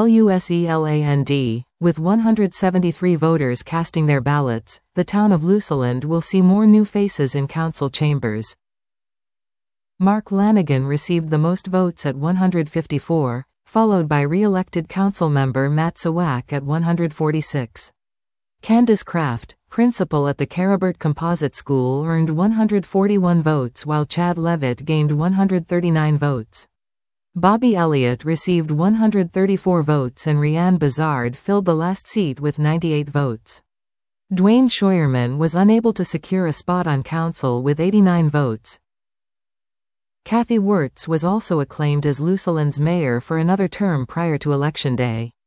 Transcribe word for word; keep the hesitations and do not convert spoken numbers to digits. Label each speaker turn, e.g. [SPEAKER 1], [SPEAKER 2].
[SPEAKER 1] Luseland, with one hundred seventy-three voters casting their ballots, the town of Luseland will see more new faces in council chambers. Mark Lanigan received the most votes at one hundred fifty-four, followed by re-elected council member Matt Sawak at one hundred forty-six. Candace Kraft, principal at the Caribert Composite School, earned one hundred forty-one votes while Chad Levitt gained one hundred thirty-nine votes. Bobby Elliott received one hundred thirty-four votes and Rianne Bazard filled the last seat with ninety-eight votes. Dwayne Scheuerman was unable to secure a spot on council with eighty-nine votes. Kathy Wirtz was also acclaimed as Luseland's mayor for another term prior to Election Day.